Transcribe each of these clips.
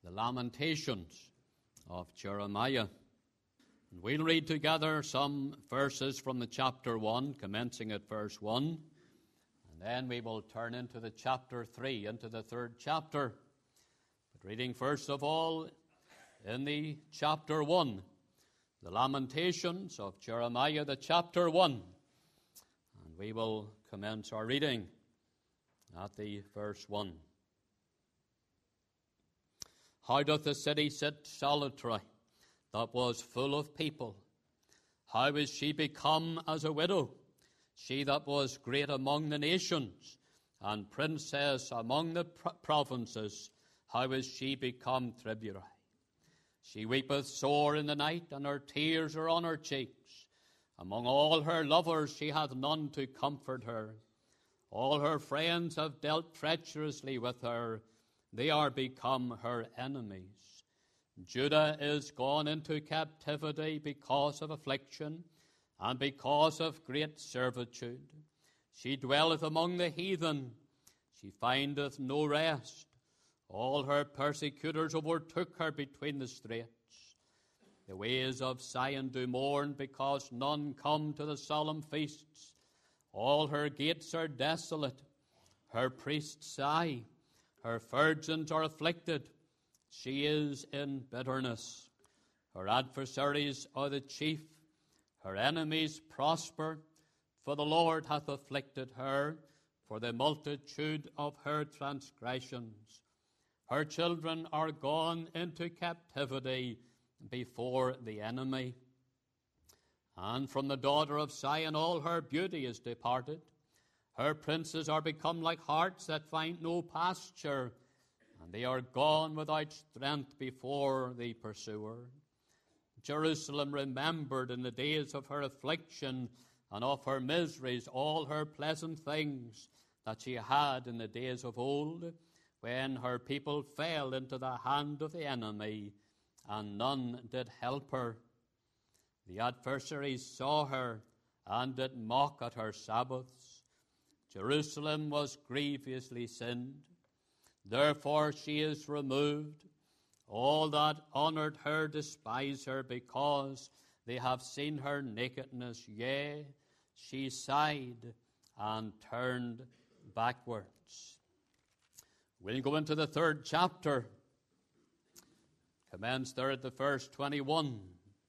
the Lamentations of Jeremiah. And we'll read together some verses from the chapter 1, commencing at verse 1. And then we will turn into the chapter 3, into the third chapter. But reading first of all in the chapter 1, the Lamentations of Jeremiah, the chapter 1. And we will commence our reading at the verse 1. How doth the city sit solitary, that was full of people? How is she become as a widow, she that was great among the nations, and princess among the provinces? How is she become tributary? She weepeth sore in the night, and her tears are on her cheeks. Among all her lovers she hath none to comfort her. All her friends have dealt treacherously with her. They are become her enemies. Judah is gone into captivity because of affliction and because of great servitude. She dwelleth among the heathen. She findeth no rest. All her persecutors overtook her between the straits. The ways of Zion do mourn because none come to the solemn feasts. All her gates are desolate. Her priests sigh. Her virgins are afflicted. She is in bitterness. Her adversaries are the chief. Her enemies prosper. For the Lord hath afflicted her for the multitude of her transgressions. Her children are gone into captivity before the enemy. And from the daughter of Zion all her beauty is departed. Her princes are become like harts that find no pasture, and they are gone without strength before the pursuer. Jerusalem remembered in the days of her affliction and of her miseries all her pleasant things that she had in the days of old, when her people fell into the hand of the enemy, and none did help her. The adversaries saw her and did mock at her Sabbaths. Jerusalem was grievously sinned. Therefore she is removed. All that honored her despise her, because they have seen her nakedness. Yea, she sighed and turned backwards. We'll go into the third chapter. Commence there at the verse 21.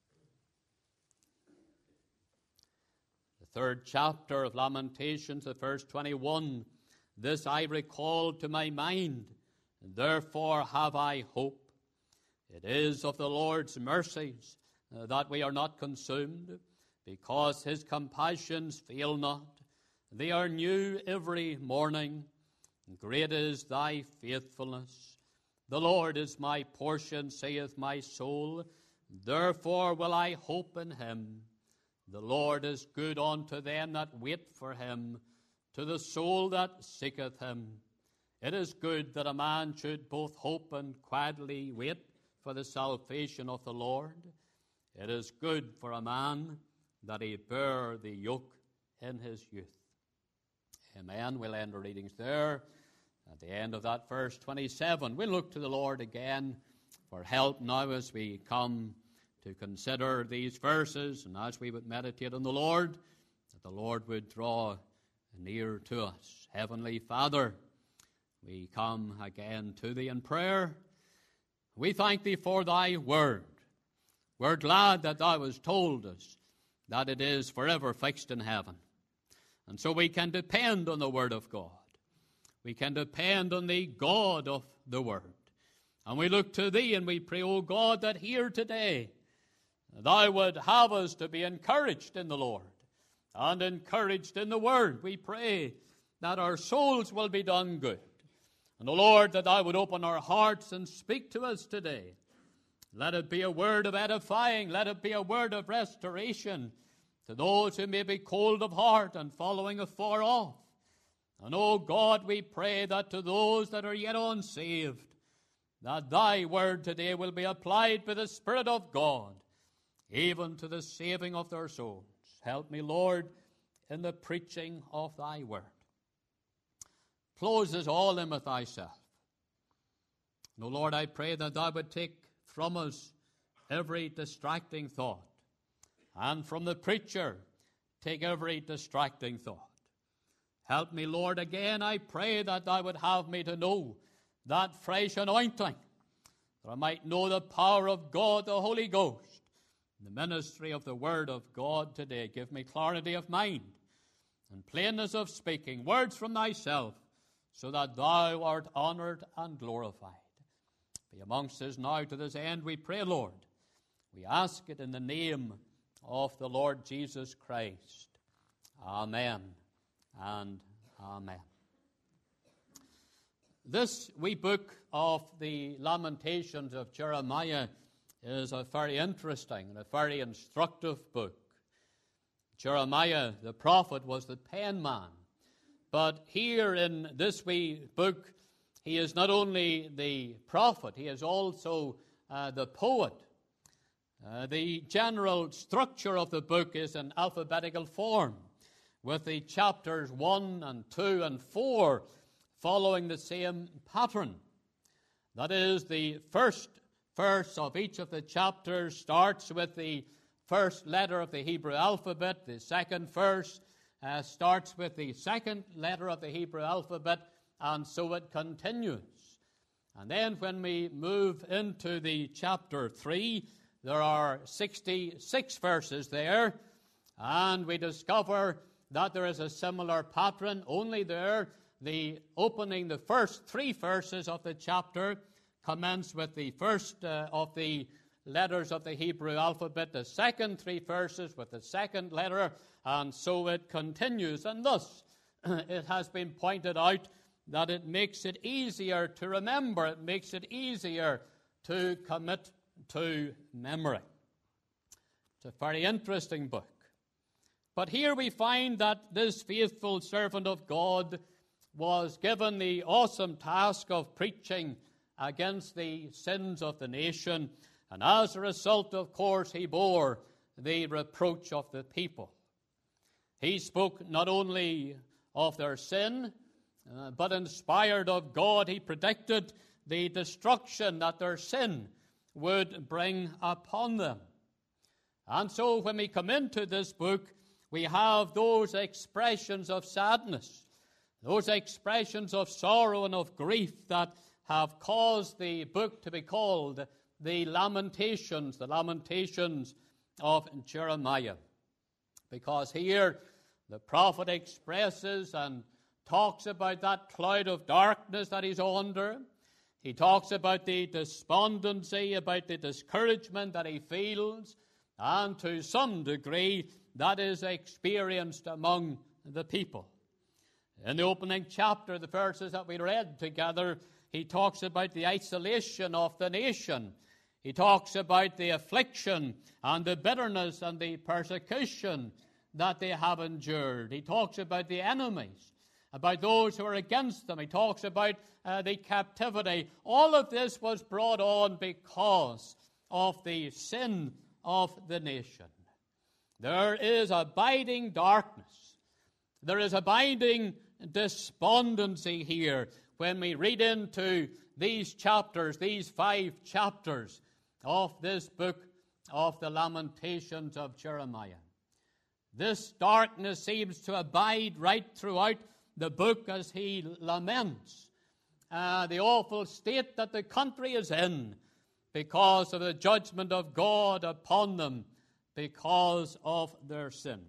The third chapter of Lamentations, the verse 21. This I recall to my mind, and therefore have I hope. It is of the Lord's mercies that we are not consumed, because his compassions fail not. They are new every morning. Great is thy faithfulness. The Lord is my portion, saith my soul. Therefore will I hope in him. The Lord is good unto them that wait for him, to the soul that seeketh him. It is good that a man should both hope and quietly wait for the salvation of the Lord. It is good for a man that he bear the yoke in his youth. Amen. We'll end our readings there. At the end of that verse 27, we'll look to the Lord again for help now as we come to consider these verses, and as we would meditate on the Lord, that the Lord would draw near to us. Heavenly Father, we come again to thee in prayer. We thank thee for thy word. We're glad that thou hast told us that it is forever fixed in heaven. And so we can depend on the word of God. We can depend on the God of the word. And we look to thee and we pray, O God, that here today thou would have us to be encouraged in the Lord and encouraged in the word. We pray that our souls will be done good. And, O Lord, that thou would open our hearts and speak to us today. Let it be a word of edifying. Let it be a word of restoration to those who may be cold of heart and following afar off. And, O God, we pray that to those that are yet unsaved, that thy word today will be applied by the Spirit of God, even to the saving of their souls. Help me, Lord, in the preaching of thy word. Close us all in with thyself. O Lord, I pray that thou would take from us every distracting thought, and from the preacher take every distracting thought. Help me, Lord, again I pray that thou would have me to know that fresh anointing, that I might know the power of God, the Holy Ghost, the ministry of the Word of God today. Give me clarity of mind and plainness of speaking, words from thyself, so that thou art honored and glorified. Be amongst us now to this end, we pray, Lord. We ask it in the name of the Lord Jesus Christ. Amen and amen. This wee book of the Lamentations of Jeremiah is a very interesting and a very instructive book. Jeremiah, the prophet, was the penman. But here in this wee book, he is not only the prophet, he is also the poet. The general structure of the book is in alphabetical form, with the chapters 1 and 2 and 4 following the same pattern. That is, the first verse of each of the chapters starts with the first letter of the Hebrew alphabet. The second verse starts with the second letter of the Hebrew alphabet, and so it continues. And then when we move into the chapter 3, there are 66 verses there, and we discover that there is a similar pattern, only there the first 3 verses of the chapter commence with the first of the letters of the Hebrew alphabet, the second 3 verses with the second letter, and so it continues. And thus, it has been pointed out that it makes it easier to remember, it makes it easier to commit to memory. It's a very interesting book. But here we find that this faithful servant of God was given the awesome task of preaching against the sins of the nation, and as a result, of course, he bore the reproach of the people. He spoke not only of their sin, but inspired of God, he predicted the destruction that their sin would bring upon them. And so when we come into this book, we have those expressions of sadness, those expressions of sorrow and of grief that have caused the book to be called the Lamentations of Jeremiah. Because here the prophet expresses and talks about that cloud of darkness that he's under. He talks about the despondency, about the discouragement that he feels, and to some degree that is experienced among the people. In the opening chapter, the verses that we read together, he talks about the isolation of the nation. He talks about the affliction and the bitterness and the persecution that they have endured. He talks about the enemies, about those who are against them. He talks about the captivity. All of this was brought on because of the sin of the nation. There is abiding darkness. There is abiding despondency here when we read into these chapters, these 5 chapters of this book of the Lamentations of Jeremiah. This darkness seems to abide right throughout the book as he laments the awful state that the country is in because of the judgment of God upon them because of their sin.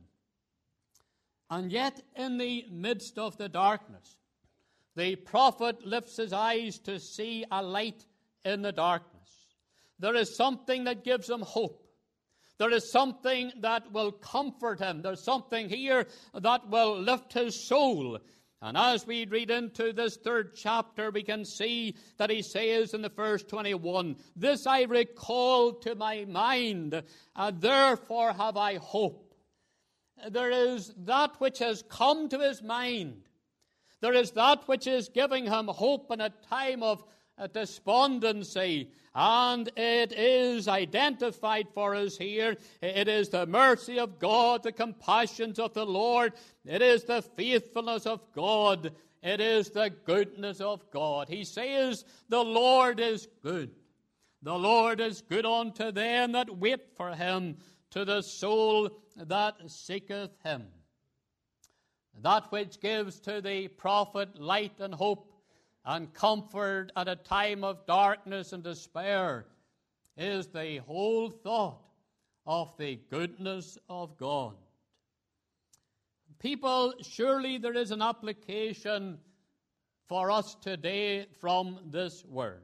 And yet, in the midst of the darkness, the prophet lifts his eyes to see a light in the darkness. There is something that gives him hope. There is something that will comfort him. There's something here that will lift his soul. And as we read into this 3rd chapter, we can see that he says in the verse 21, "This I recall to my mind, and therefore have I hope." There is that which has come to his mind. There is that which is giving him hope in a time of despondency. And it is identified for us here. It is the mercy of God, the compassions of the Lord. It is the faithfulness of God it is the goodness of God. He says, the Lord is good. The Lord is good unto them that wait for him, to the soul that seeketh him. That which gives to the prophet light and hope and comfort at a time of darkness and despair is the whole thought of the goodness of God. People, surely there is an application for us today from this word.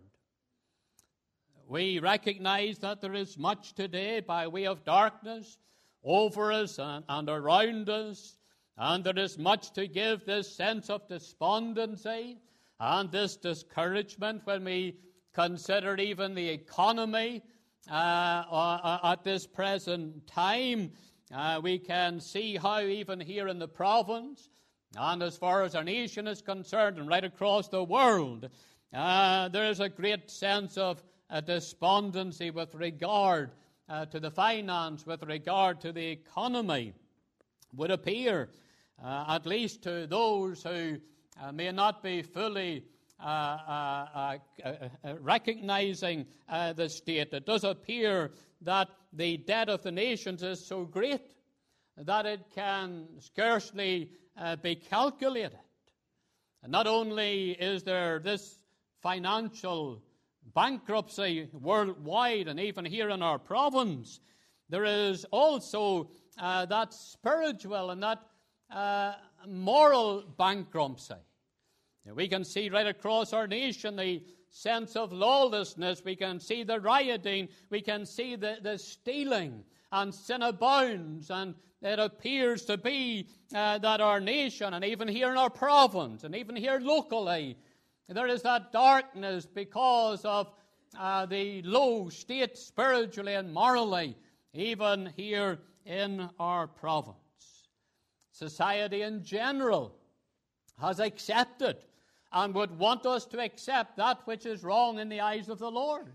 We recognize that there is much today by way of darkness over us and around us, and there is much to give this sense of despondency and this discouragement when we consider even the economy at this present time. We can see how even here in the province, and as far as our nation is concerned, and right across the world, there is a great sense of despondency with regard to the finance, with regard to the economy. Would appear, at least to those who may not be fully recognizing the state, it does appear that the debt of the nations is so great that it can scarcely be calculated. And not only is there this financial bankruptcy worldwide and even here in our province, there is also that spiritual and that moral bankruptcy. We can see right across our nation the sense of lawlessness. We can see the rioting. We can see the stealing, and sin abounds. And it appears to be that our nation, and even here in our province, and even here locally, there is that darkness because of the low state spiritually and morally, even here in our province. Society in general has accepted and would want us to accept that which is wrong in the eyes of the Lord.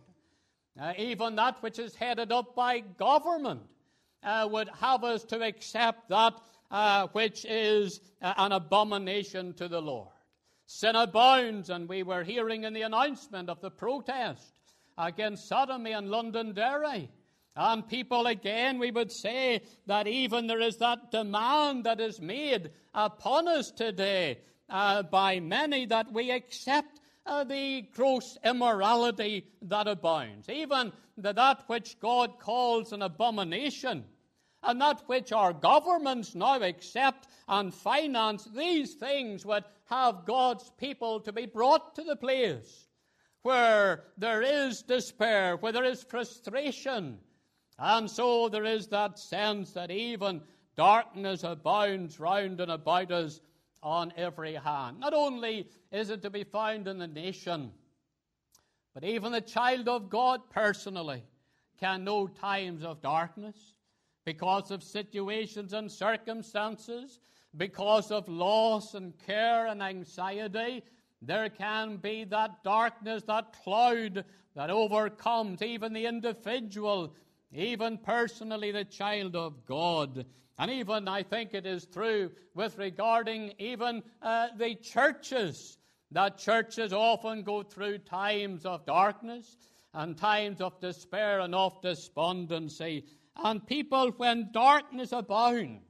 Even that which is headed up by government would have us to accept that which is an abomination to the Lord. Sin abounds, and we were hearing in the announcement of the protest against sodomy in Londonderry. And people, again, we would say that even there is that demand that is made upon us today by many that we accept the gross immorality that abounds. Even that which God calls an abomination, and that which our governments now accept and finance, these things would have God's people to be brought to the place where there is despair, where there is frustration. And so there is that sense that even darkness abounds round and about us on every hand. Not only is it to be found in the nation, but even the child of God personally can know times of darkness because of situations and circumstances, because of loss and care and anxiety. There can be that darkness, that cloud that overcomes even the individual, even personally the child of God. And even I think it is true with regarding even the churches, that churches often go through times of darkness and times of despair and of despondency. And people, when darkness abounds,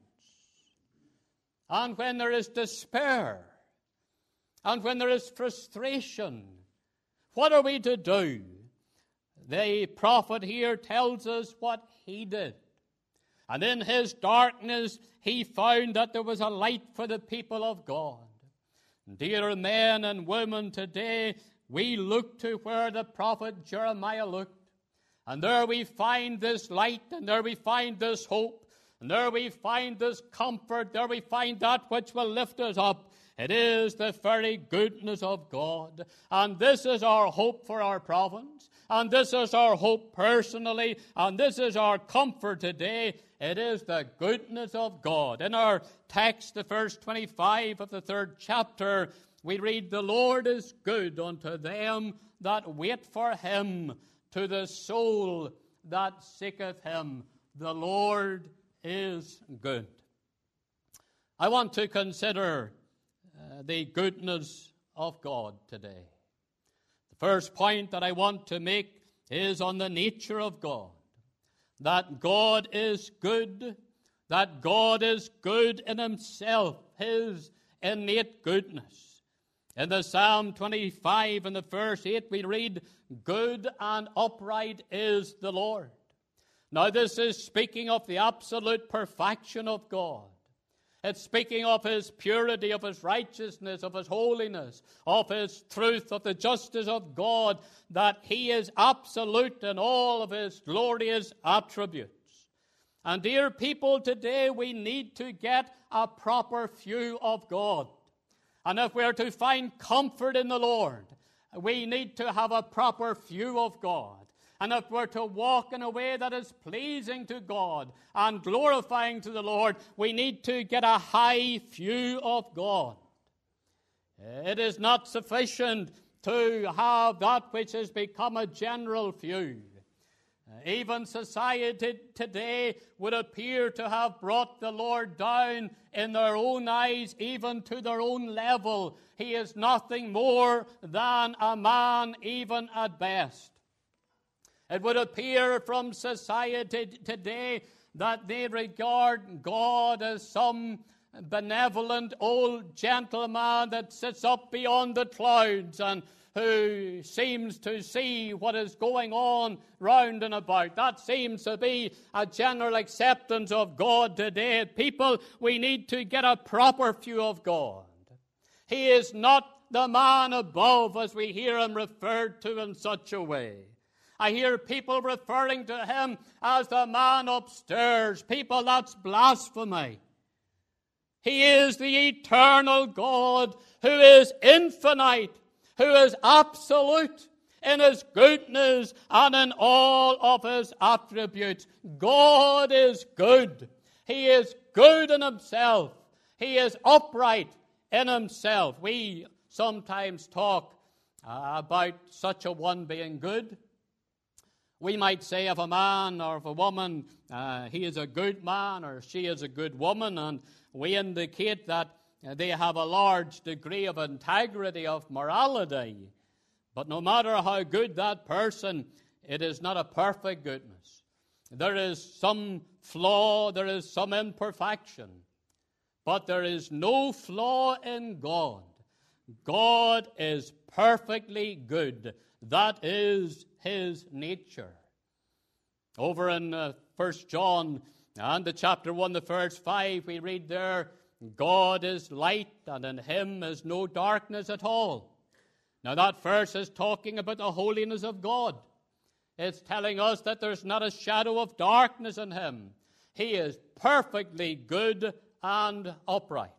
and when there is despair, and when there is frustration, what are we to do? The prophet here tells us what he did. And in his darkness, he found that there was a light for the people of God. Dear men and women, today we look to where the prophet Jeremiah looked. And there we find this light, and there we find this hope, and there we find this comfort, there we find that which will lift us up. It is the very goodness of God. And this is our hope for our province. And this is our hope personally. And this is our comfort today. It is the goodness of God. In our text, the verse 25 of the 3rd chapter, we read, "The Lord is good unto them that wait for him, to the soul that seeketh him." The Lord is good. I want to consider the goodness of God today. The first point that I want to make is on the nature of God. That God is good, that God is good in himself, his innate goodness. In the Psalm 25 and the verse 8 we read, "Good and upright is the Lord." Now this is speaking of the absolute perfection of God. It's speaking of his purity, of his righteousness, of his holiness, of his truth, of the justice of God, that he is absolute in all of his glorious attributes. And dear people, today we need to get a proper view of God. And if we're to find comfort in the Lord, we need to have a proper view of God. And if we're to walk in a way that is pleasing to God and glorifying to the Lord, we need to get a high view of God. It is not sufficient to have that which has become a general view. Even society today would appear to have brought the Lord down in their own eyes, even to their own level. He is nothing more than a man, even at best. It would appear from society today that they regard God as some benevolent old gentleman that sits up beyond the clouds and who seems to see what is going on round and about. That seems to be a general acceptance of God today. People, we need to get a proper view of God. He is not the man above, as we hear him referred to in such a way. I hear people referring to him as the man upstairs. People, that's blasphemy. He is the eternal God who is infinite, who is absolute in his goodness and in all of his attributes. God is good. He is good in himself. He is upright in himself. We sometimes talk about such a one being good. We might say of a man or of a woman, he is a good man or she is a good woman, and we indicate that they have a large degree of integrity, of morality. But no matter how good that person, it is not a perfect goodness. There is some flaw, there is some imperfection. But there is no flaw in God. God is perfectly good. That is his nature. Over in 1 John and the chapter 1, the verse 5, we read there, God is light, and in him is no darkness at all. Now that verse is talking about the holiness of God. It's telling us that there's not a shadow of darkness in him. He is perfectly good and upright.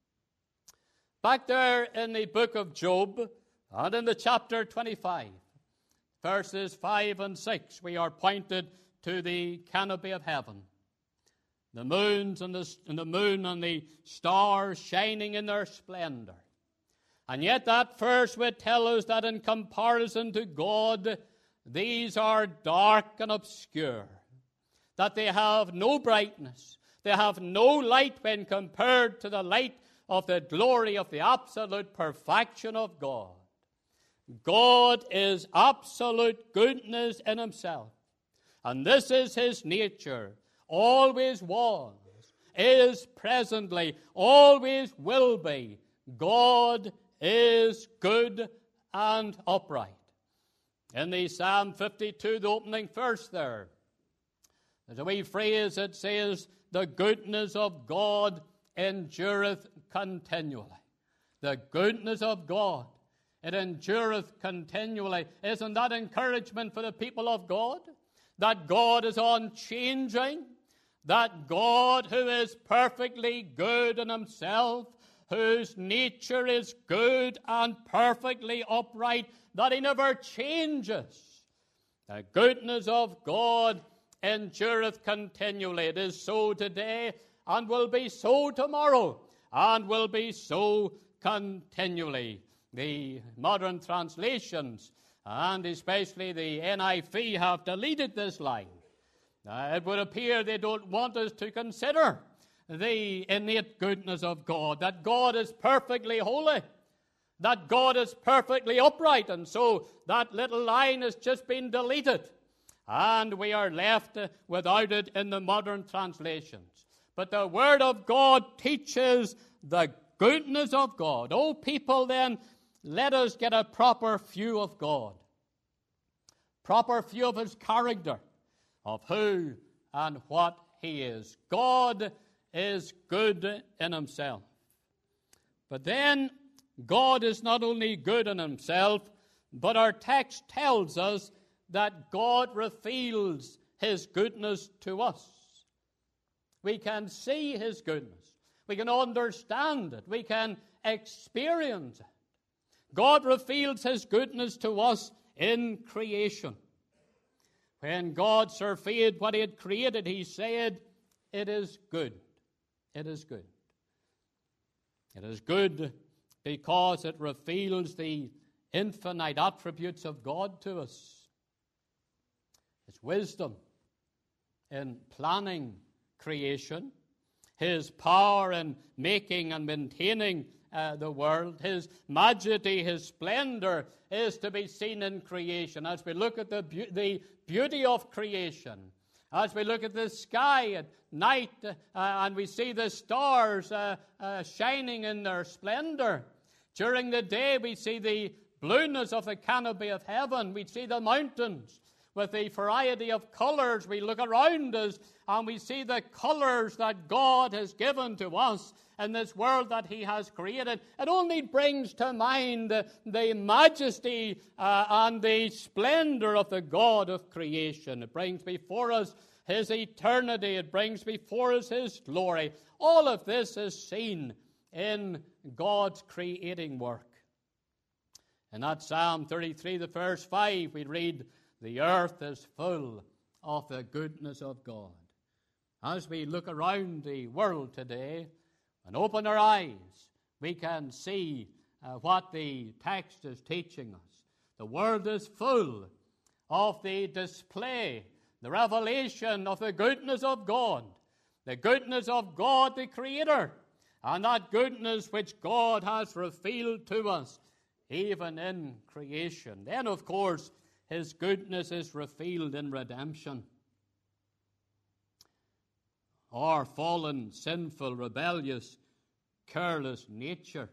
Back there in the book of Job, and in the chapter 25, verses 5 and 6, we are pointed to the canopy of heaven. The moons and the moon and the stars shining in their splendor. And yet that verse would tell us that in comparison to God, these are dark and obscure. That they have no brightness. They have no light when compared to the light of the glory of the absolute perfection of God. God is absolute goodness in himself. And this is his nature. Always was, is presently, always will be. God is good and upright. In the Psalm 52, the opening verse there, there's a wee phrase that says, the goodness of God endureth continually. The goodness of God, it endureth continually. Isn't that encouragement for the people of God? That God is unchanging, that God who is perfectly good in himself, whose nature is good and perfectly upright, that he never changes. The goodness of God endureth continually. It is so today and will be so tomorrow and will be so continually. The modern translations and especially the NIV have deleted this line. It would appear they don't want us to consider the innate goodness of God, that God is perfectly holy, that God is perfectly upright, and so that little line has just been deleted, and we are left without it in the modern translations. But the Word of God teaches the goodness of God. Oh, people, then, let us get a proper view of God, proper view of His character, of who and what He is. God is good in Himself. But then, God is not only good in Himself, but our text tells us that God reveals His goodness to us. We can see His goodness. We can understand it. We can experience it. God reveals His goodness to us in creation. When God surveyed what He had created, He said, "It is good. It is good." It is good because it reveals the infinite attributes of God to us. His wisdom in planning creation, His power in making and maintaining the world, His majesty, His splendor is to be seen in creation. As we look at the beauty of creation, as we look at the sky at night and we see the stars shining in their splendor. During the day we see the blueness of the canopy of heaven. We see the mountains with the variety of colors. We look around us and we see the colors that God has given to us in this world that He has created. It only brings to mind the majesty and the splendor of the God of creation. It brings before us His eternity. It brings before us His glory. All of this is seen in God's creating work. In that Psalm 33, the verse 5, we read, "The earth is full of the goodness of God." As we look around the world today and open our eyes, we can see what the text is teaching us. The world is full of the display, the revelation of the goodness of God the Creator, and that goodness which God has revealed to us, even in creation. Then, of course, His goodness is revealed in redemption. Our fallen, sinful, rebellious, careless nature.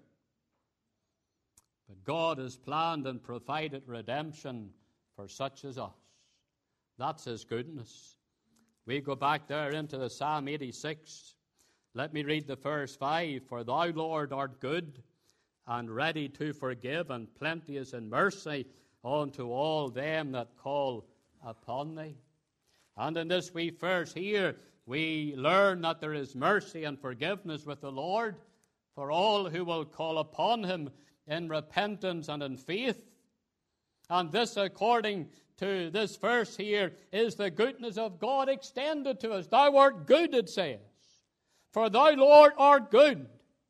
But God has planned and provided redemption for such as us. That's His goodness. We go back there into the Psalm 86. Let me read the verse 5. "For Thou, Lord, art good, and ready to forgive, and plenteous in mercy unto all them that call upon Thee." And in this wee verse here, we learn that there is mercy and forgiveness with the Lord for all who will call upon Him in repentance and in faith. And this, according to this verse here, is the goodness of God extended to us. "Thou art good," it says. "For Thou, Lord, art good."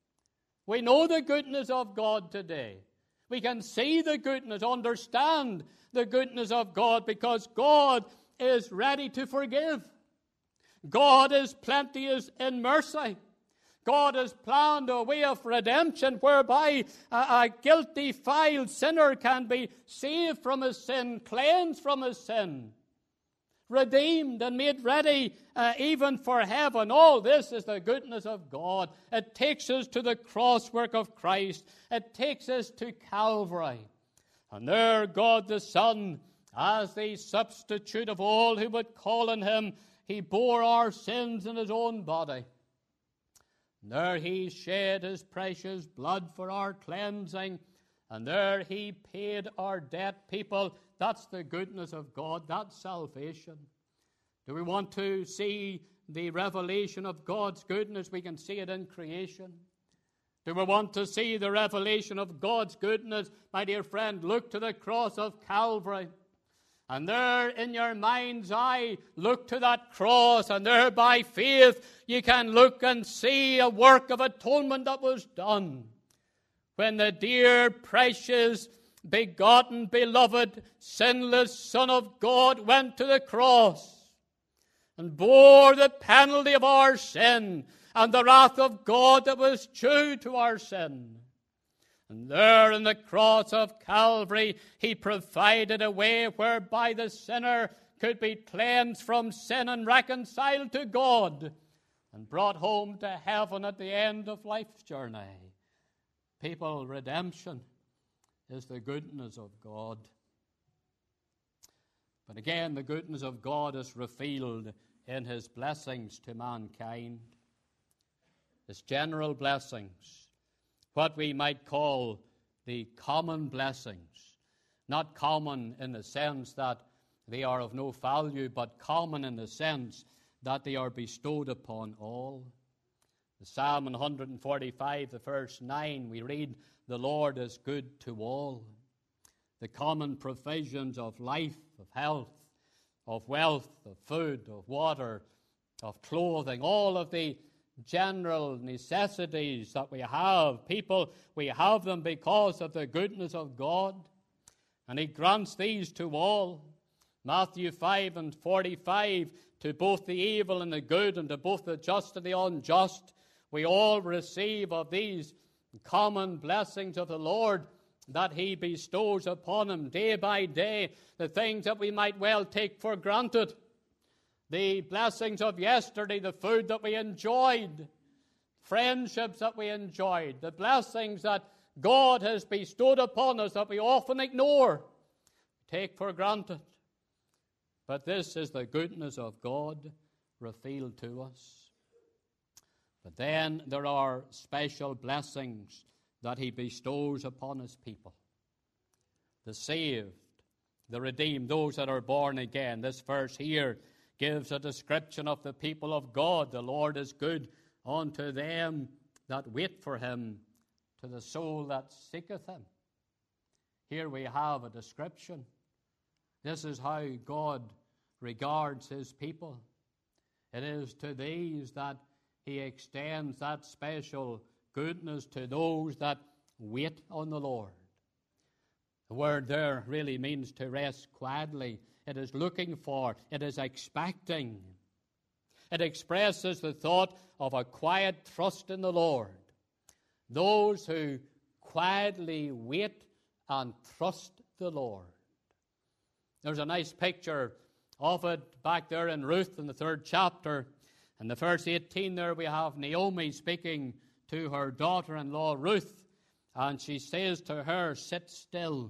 We know the goodness of God today. We can see the goodness, understand the goodness of God, because God is ready to forgive. God is plenteous in mercy. God has planned a way of redemption whereby a guilty, vile sinner can be saved from his sin, cleansed from his sin, redeemed and made ready even for heaven. All this is the goodness of God. It takes us to the cross work of Christ. It takes us to Calvary. And there God the Son, as the substitute of all who would call on Him, He bore our sins in His own body. And there He shed His precious blood for our cleansing. And there He paid our debt. People, that's the goodness of God. That's salvation. Do we want to see the revelation of God's goodness? We can see it in creation. Do we want to see the revelation of God's goodness? My dear friend, look to the cross of Calvary. And there in your mind's eye, look to that cross, and there by faith you can look and see a work of atonement that was done. When the dear, precious, begotten, beloved, sinless Son of God went to the cross and bore the penalty of our sin and the wrath of God that was due to our sin. And there on the cross of Calvary, he provided a way whereby the sinner could be cleansed from sin and reconciled to God and brought home to heaven at the end of life's journey. People, redemption is the goodness of God. But again, the goodness of God is revealed in his blessings to mankind. His general blessings, what we might call the common blessings. Not common in the sense that they are of no value, but common in the sense that they are bestowed upon all. The Psalm 145, the verse 9, we read, "The Lord is good to all." The common provisions of life, of health, of wealth, of food, of water, of clothing, all of the general necessities that we have. People, we have them because of the goodness of God. And he grants these to all. Matthew 5:45, to both the evil and the good, and to both the just and the unjust. We all receive of these common blessings of the Lord that he bestows upon him day by day, the things that we might well take for granted. The blessings of yesterday, the food that we enjoyed, friendships that we enjoyed, the blessings that God has bestowed upon us that we often ignore, take for granted. But this is the goodness of God revealed to us. But then there are special blessings that he bestows upon his people. The saved, the redeemed, those that are born again. This verse here gives a description of the people of God. The Lord is good unto them that wait for him, to the soul that seeketh him. Here we have a description. This is how God regards his people. It is to these that he extends that special goodness, to those that wait on the Lord. The word there really means to rest quietly. It is looking for, it is expecting. It expresses the thought of a quiet trust in the Lord. Those who quietly wait and trust the Lord. There's a nice picture of it back there in Ruth in the 3rd chapter. In the verse 18 there we have Naomi speaking to her daughter-in-law Ruth, and she says to her, "Sit still."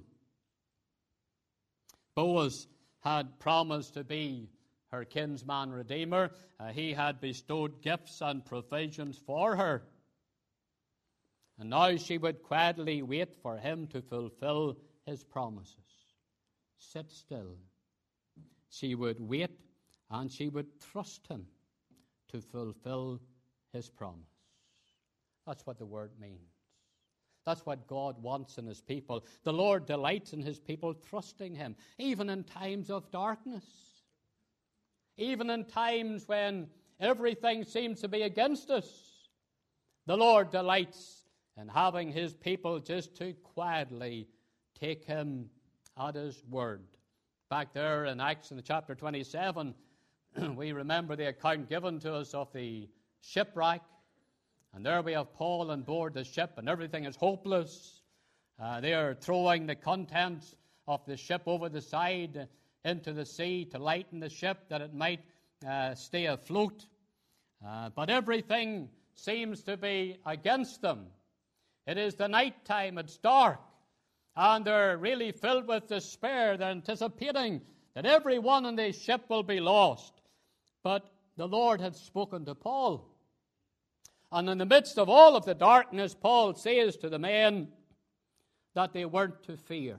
Boaz had promised to be her kinsman redeemer. He had bestowed gifts and provisions for her. And now she would quietly wait for him to fulfill his promises. Sit still. She would wait and she would trust him to fulfill his promise. That's what the word means. That's what God wants in his people. The Lord delights in his people trusting him, even in times of darkness. Even in times when everything seems to be against us. The Lord delights in having his people just to quietly take him at his word. Back there in Acts in the chapter 27, we remember the account given to us of the shipwreck. And there we have Paul on board the ship, and everything is hopeless. They are throwing the contents of the ship over the side into the sea to lighten the ship that it might stay afloat. But everything seems to be against them. It is the night time, it's dark, and they're really filled with despair. They're anticipating that everyone on the ship will be lost. But the Lord had spoken to Paul. And in the midst of all of the darkness, Paul says to the men that they weren't to fear.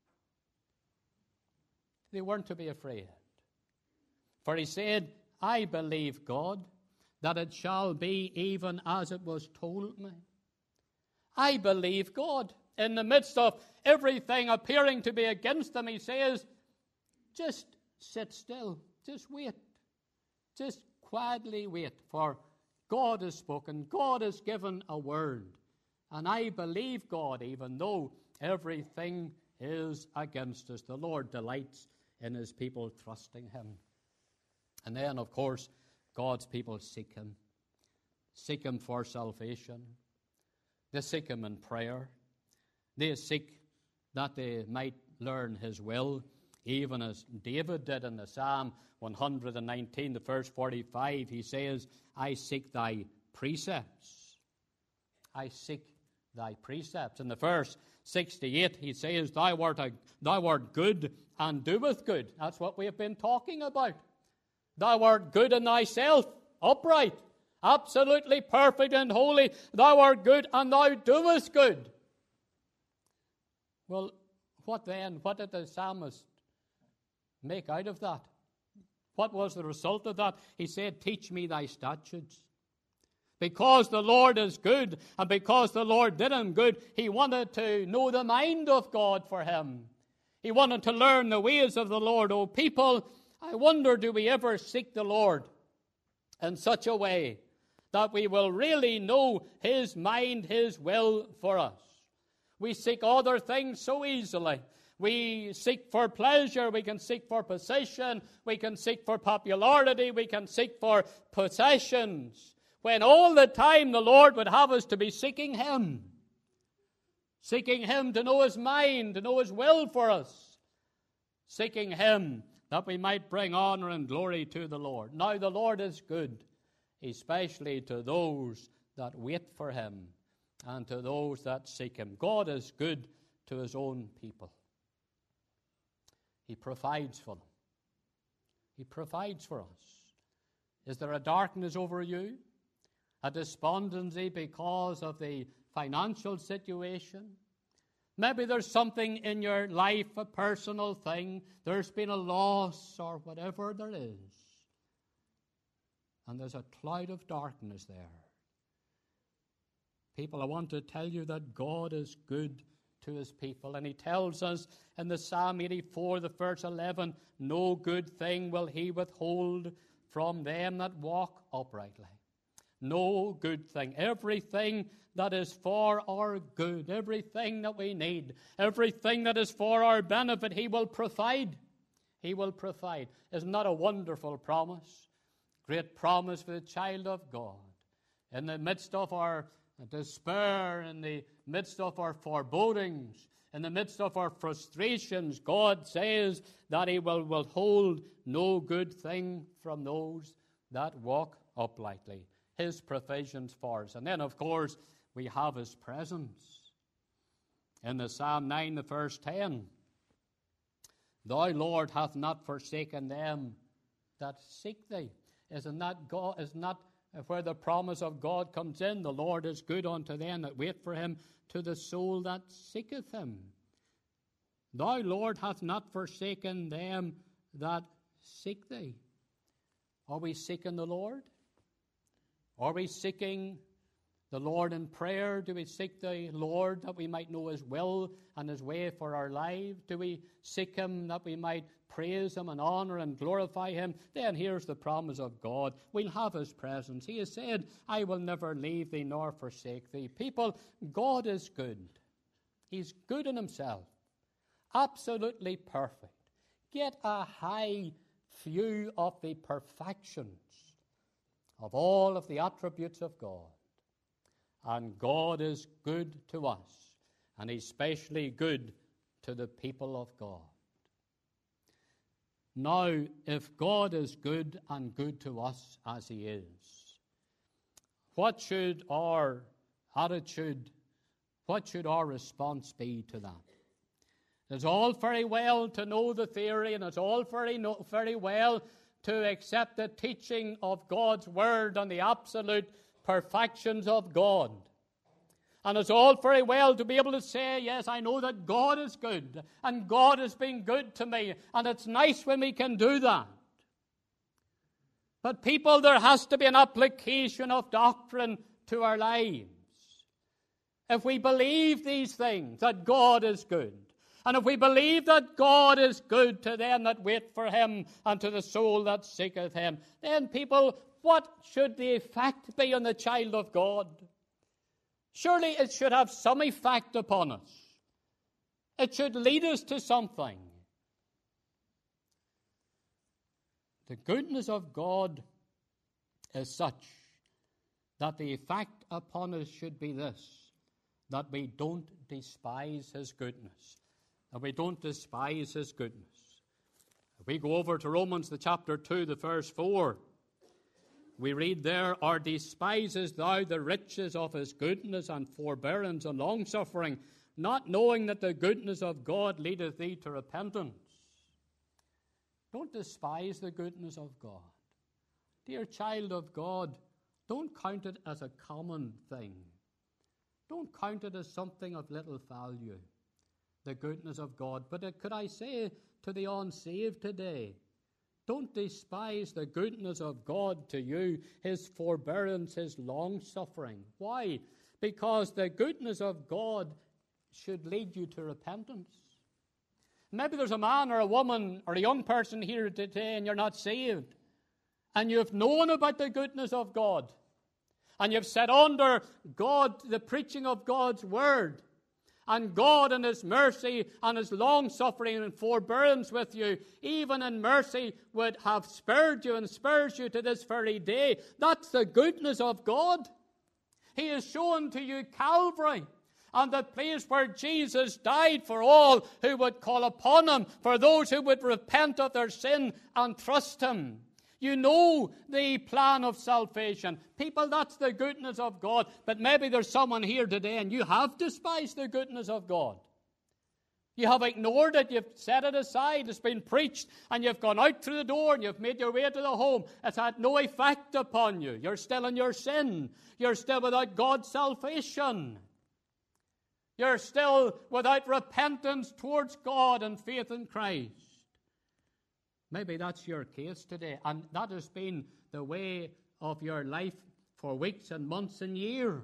They weren't to be afraid. For he said, "I believe God, that it shall be even as it was told me." I believe God. In the midst of everything appearing to be against them, he says, just sit still. Just wait. Just quietly wait, for God has spoken. God has given a word. And I believe God, even though everything is against us. The Lord delights in his people trusting him. And then, of course, God's people seek him. seek him for salvation. They seek him in prayer. They seek that they might learn his will, even as David did in the Psalm 119, the verse 45. He says, I seek thy precepts. I seek thy precepts. In the verse 68, he says, thou art good and doeth good. That's what we have been talking about. Thou art good in thyself, upright, absolutely perfect and holy. Thou art good and thou doest good. Well, what then? What did the psalmist make out of that? What was the result of that? He said, teach me thy statutes. Because the Lord is good, and because the Lord did him good, he wanted to know the mind of God for him. He wanted to learn the ways of the Lord. Oh, people, I wonder, do we ever seek the Lord in such a way that we will really know his mind, his will for us? We seek other things so easily. We seek for pleasure, we can seek for position, we can seek for popularity, we can seek for possessions, when all the time the Lord would have us to be seeking him to know his mind, to know his will for us, seeking him that we might bring honor and glory to the Lord. Now the Lord is good, especially to those that wait for him and to those that seek him. God is good to his own people. He provides for them. He provides for us. Is there a darkness over you? A despondency because of the financial situation? Maybe there's something in your life, a personal thing. There's been a loss or whatever there is. And there's a cloud of darkness there. People, I want to tell you that God is good to his people. And he tells us in the Psalm 84, the verse 11, no good thing will he withhold from them that walk uprightly. No good thing. Everything that is for our good, everything that we need, everything that is for our benefit, he will provide. He will provide. Isn't that a wonderful promise? Great promise for the child of God. In the midst of our despair, in the midst of our forebodings, in the midst of our frustrations, God says that he will withhold no good thing from those that walk uprightly. His provisions for us. And then, of course, we have his presence. In the Psalm 9, the verse 10, Thou, Lord, hath not forsaken them that seek thee. Isn't that where the promise of God comes in? The Lord is good unto them that wait for him, to the soul that seeketh him. Thou, Lord, hath not forsaken them that seek thee. Are we seeking the Lord? Are we seeking the Lord in prayer? Do we seek the Lord that we might know his will and his way for our lives? Do we seek him that we might praise him and honor and glorify him? Then here's the promise of God. We'll have his presence. He has said, I will never leave thee nor forsake thee. People, God is good. He's good in himself. Absolutely perfect. Get a high view of the perfections of all of the attributes of God. And God is good to us, and especially good to the people of God. Now, if God is good and good to us as he is, what should our attitude, what should our response be to that? It's all very well to know the theory, and it's all very well to accept the teaching of God's word and the absolute perfections of God. And it's all very well to be able to say, yes, I know that God is good, and God has been good to me, and it's nice when we can do that. But people, there has to be an application of doctrine to our lives. If we believe these things, that God is good, and if we believe that God is good to them that wait for him and to the soul that seeketh him, then people, what should the effect be on the child of God? Surely it should have some effect upon us. It should lead us to something. The goodness of God is such that the effect upon us should be this, that we don't despise his goodness. That we don't despise his goodness. If we go over to Romans, the chapter 2, the verse 4, we read there, "Or despisest thou the riches of his goodness and forbearance and longsuffering, not knowing that the goodness of God leadeth thee to repentance?" Don't despise the goodness of God. Dear child of God, don't count it as a common thing. Don't count it as something of little value, the goodness of God. But could I say to the unsaved today, don't despise the goodness of God to you, his forbearance, his long-suffering. Why? Because the goodness of God should lead you to repentance. Maybe there's a man or a woman or a young person here today and you're not saved. And you've known about the goodness of God. And you've sat under God, the preaching of God's word. And God in his mercy and his long-suffering and forbearance with you, even in mercy, would have spared you and spares you to this very day. That's the goodness of God. He has shown to you Calvary, and the place where Jesus died for all who would call upon him, for those who would repent of their sin and trust him. You know the plan of salvation. People, that's the goodness of God. But maybe there's someone here today and you have despised the goodness of God. You have ignored it. You've set it aside. It's been preached and you've gone out through the door and you've made your way to the home. It's had no effect upon you. You're still in your sin. You're still without God's salvation. You're still without repentance towards God and faith in Christ. Maybe that's your case today, and that has been the way of your life for weeks and months and years.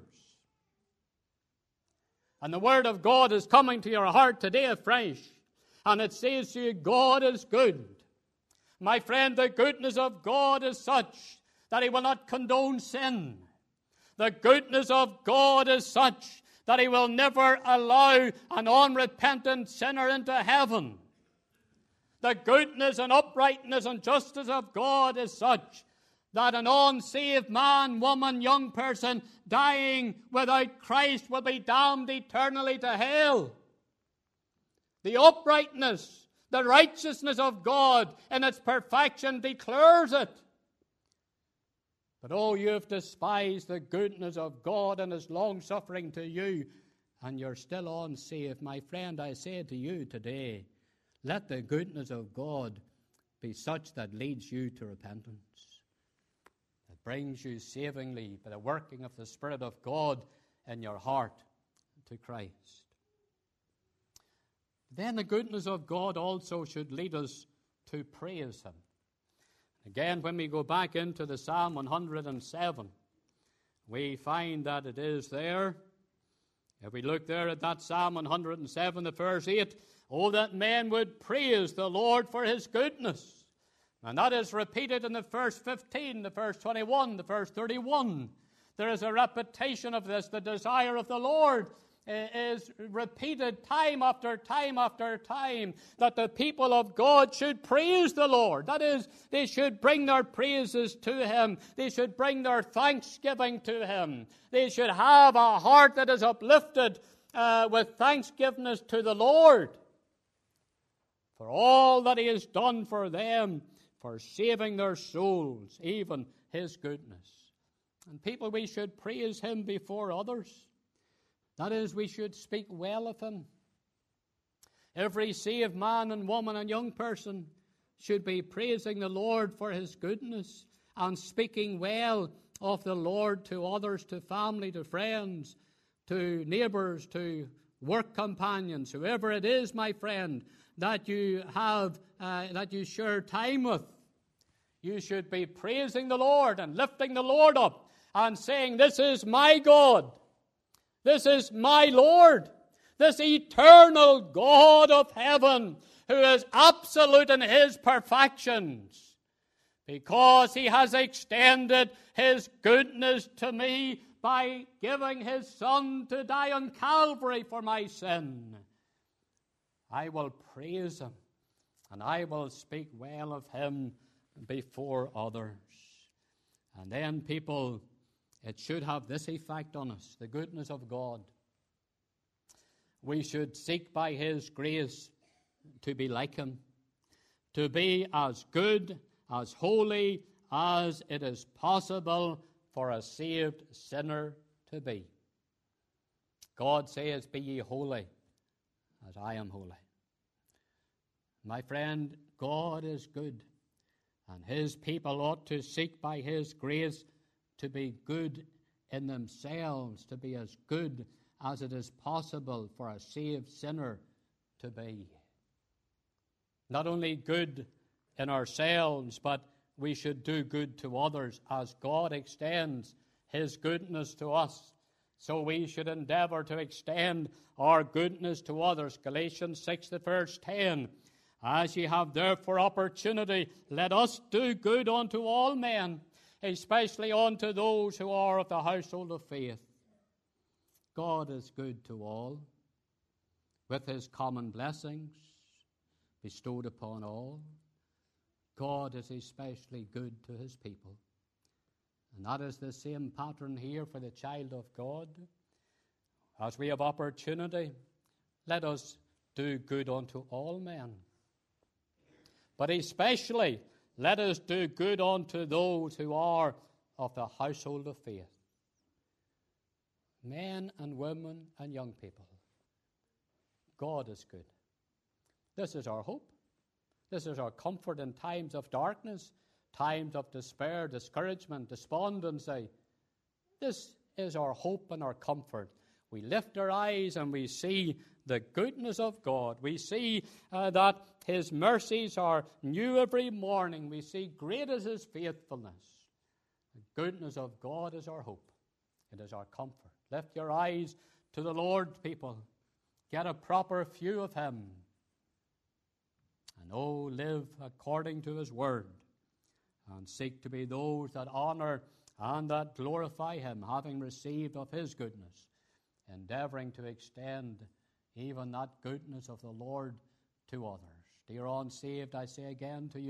And the word of God is coming to your heart today afresh, and it says to you, God is good. My friend, the goodness of God is such that he will not condone sin. The goodness of God is such that he will never allow an unrepentant sinner into heaven. The goodness and uprightness and justice of God is such that an unsaved man, woman, young person dying without Christ will be damned eternally to hell. The uprightness, the righteousness of God in its perfection declares it. But oh, you have despised the goodness of God and his long-suffering to you, and you're still unsaved. My friend, I say to you today, let the goodness of God be such that leads you to repentance. That brings you savingly by the working of the Spirit of God in your heart to Christ. Then the goodness of God also should lead us to praise him. Again, when we go back into the Psalm 107, we find that it is there. If we look there at that Psalm 107, the verse 8, oh, that men would praise the Lord for his goodness. And that is repeated in the verse 15, the verse 21, the verse 31. There is a repetition of this. The desire of the Lord is repeated time after time after time, that the people of God should praise the Lord. That is, they should bring their praises to him. They should bring their thanksgiving to him. They should have a heart that is uplifted with thanksgiveness to the Lord for all that he has done for them, for saving their souls, even his goodness. And people, we should praise him before others. That is, we should speak well of him. Every saved man and woman and young person should be praising the Lord for his goodness and speaking well of the Lord to others, to family, to friends, to neighbors, to work companions, whoever it is, my friend, that you have, that you share time with. You should be praising the Lord and lifting the Lord up and saying, this is my God. This is my Lord, this eternal God of heaven, who is absolute in his perfections, because he has extended his goodness to me by giving his Son to die on Calvary for my sin. I will praise him, and I will speak well of him before others. And then people, it should have this effect on us, the goodness of God. We should seek by His grace to be like Him, to be as good, as holy as it is possible for a saved sinner to be. God says, "Be ye holy, as I am holy." My friend, God is good, and His people ought to seek by His grace to be good in themselves, to be as good as it is possible for a saved sinner to be. Not only good in ourselves, but we should do good to others as God extends His goodness to us. So we should endeavor to extend our goodness to others. Galatians 6, verse 10. As ye have therefore opportunity, let us do good unto all men, especially unto those who are of the household of faith. God is good to all, with His common blessings bestowed upon all. God is especially good to His people. And that is the same pattern here for the child of God. As we have opportunity, let us do good unto all men. But especially, let us do good unto those who are of the household of faith. Men and women and young people. God is good. This is our hope. This is our comfort in times of darkness, times of despair, discouragement, despondency. This is our hope and our comfort. We lift our eyes and we see the goodness of God. We see that His mercies are new every morning. We see great is His faithfulness. The goodness of God is our hope. It is our comfort. Lift your eyes to the Lord, people. Get a proper view of Him. And live according to His word. And seek to be those that honor and that glorify Him, having received of His goodness, endeavoring to extend even that goodness of the Lord to others. Dear unsaved, I say again to you,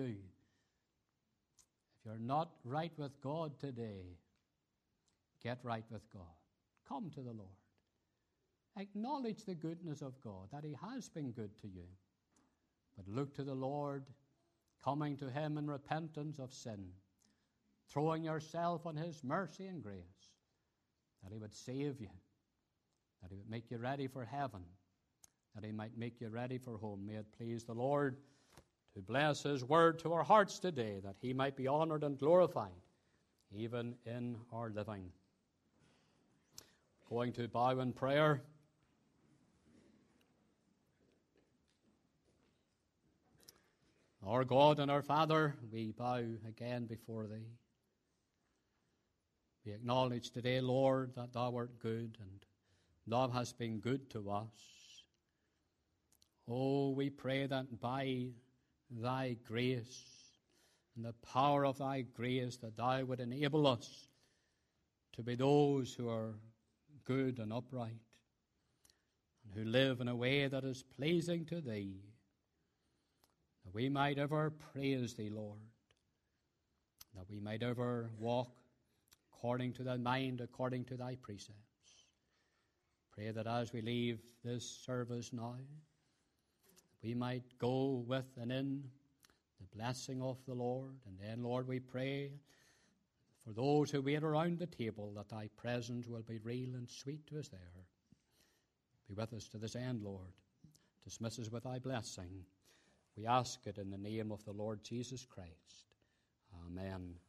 if you're not right with God today, get right with God. Come to the Lord. Acknowledge the goodness of God, that He has been good to you. But look to the Lord, coming to Him in repentance of sin, throwing yourself on His mercy and grace, that He would save you, that He would make you ready for heaven, that He might make you ready for home. May it please the Lord to bless His word to our hearts today, that He might be honored and glorified, even in our living. Going to bow in prayer. Our God and our Father, we bow again before Thee. We acknowledge today, Lord, that Thou art good and Thou hast been good to us. Oh, we pray that by Thy grace and the power of Thy grace, that Thou would enable us to be those who are good and upright and who live in a way that is pleasing to Thee, that we might ever praise Thee, Lord, that we might ever walk according to Thy mind, according to Thy precepts. Pray that as we leave this service now, we might go with and in the blessing of the Lord. And then, Lord, we pray for those who wait around the table, that Thy presence will be real and sweet to us there. Be with us to this end, Lord. Dismiss us with Thy blessing. We ask it in the name of the Lord Jesus Christ. Amen.